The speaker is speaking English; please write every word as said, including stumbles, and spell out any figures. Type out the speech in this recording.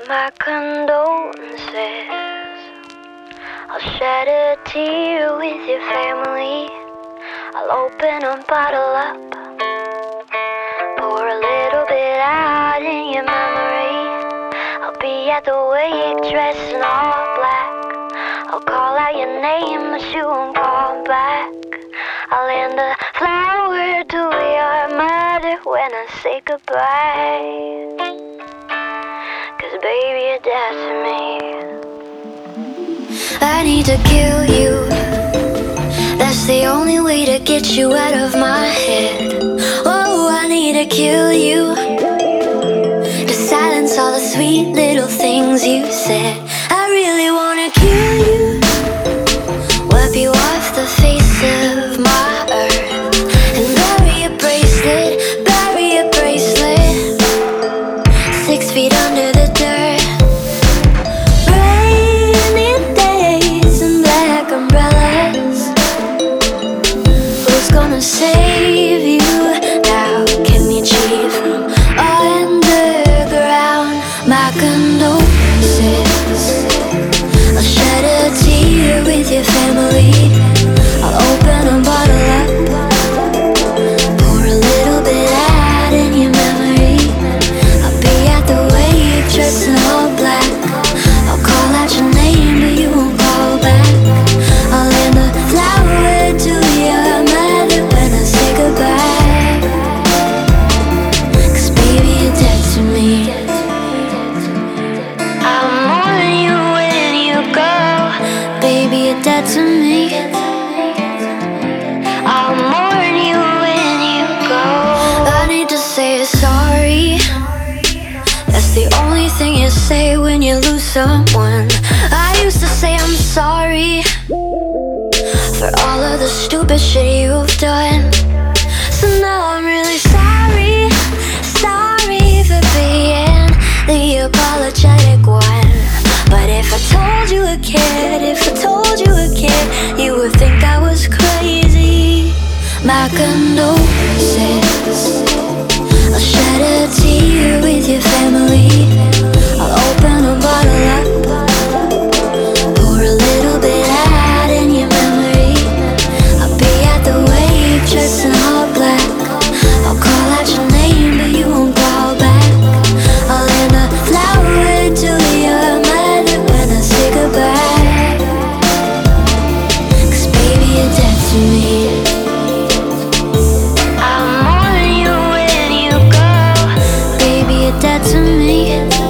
My condolences. I'll shed a tear with your family. I'll open a bottle up, pour a little bit out in your memory. I'll be at the wake dressed in all black. I'll call out your name but you won't call back. I'll hand a flower to your mother when I say goodbye. Cause baby you're dead to me. I need to kill you. That's the only way to get you out of my head. Oh, I need to kill you, to silence all the sweet little things you said. I really wanna kill you, wipe you off the face of my earth, and bury a bracelet, bury a bracelet, six feet under the dirt. Rainy days and black umbrellas. Who's gonna save you now? Can you cheat from underground? My condolences. I'll shed a tear with your family. I'll open a bottle up, pour a little bit out in your memory. I'll be at the wake dressed in all black. I'll call out your name but you won't call back. I'll hand a flower to your mother when I say goodbye. Cause baby you're dead to me. I'll mourn you when you go. Baby you're dead to me. I'll mourn you when you go. I need to say sorry. That's the only thing you say when you lose someone. I used to say I'm sorry for all of the stupid shit you've done. So now I'm really sorry, sorry for being the apologetic one. But if I told you again, if I told you again, you would think I was crazy. My condolences. I'll shed a tear with your family. I'll open a bottle up, pour a little bit out in your memory. I'll be at the wake dressed in all black. I'll call out your name but you won't call back. I'll hand a flower to your mother when I say goodbye. Cause baby you're dead to me. I'll mourn you when you go. Baby you're dead to me.